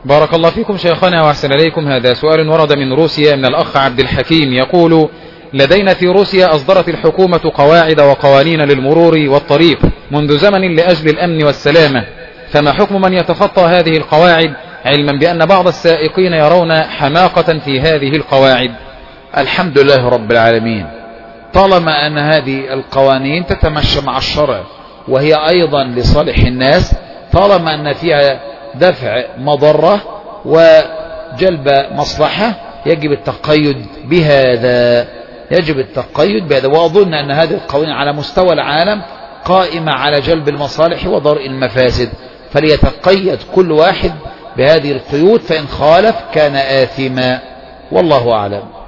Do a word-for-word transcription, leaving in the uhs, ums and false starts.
بارك الله فيكم شيخنا وأحسن إليكم. هذا سؤال ورد من روسيا من الأخ عبد الحكيم يقول: لدينا في روسيا أصدرت الحكومة قواعد وقوانين للمرور والطريق منذ زمن لأجل الأمن والسلامة، فما حكم من يتخطى هذه القواعد علما بأن بعض السائقين يرون حماقة في هذه القواعد؟ الحمد لله رب العالمين، طالما أن هذه القوانين تتمشى مع الشرع وهي أيضا لصالح الناس، طالما أن فيها دفع مضرة وجلب مصلحة، يجب التقيد بهذا يجب التقيد بهذا وأظن أن هذه القوانين على مستوى العالم قائمة على جلب المصالح ودرء المفاسد، فليتقيد كل واحد بهذه القيود، فإن خالف كان آثما، والله أعلم.